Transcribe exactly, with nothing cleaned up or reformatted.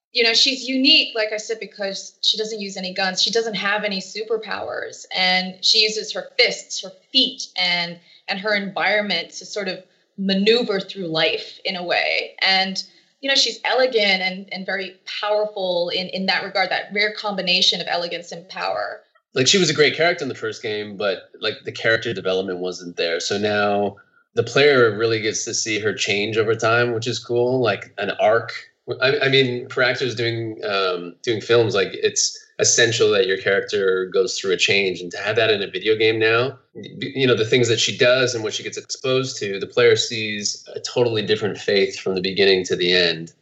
you know, she's unique, like I said, because she doesn't use any guns. She doesn't have any superpowers, and she uses her fists, her feet, and and her environment to sort of maneuver through life in a way. And you know, she's elegant and and very powerful in in that regard. That rare combination of elegance and power. Like, she was a great character in the first game, but like the character development wasn't there. So now the player really gets to see her change over time, which is cool. Like an arc. I, I mean, for actors doing um, doing films, like it's essential that your character goes through a change, and to have that in a video game now, you know, the things that she does and what she gets exposed to, the player sees a totally different Faith from the beginning to the end.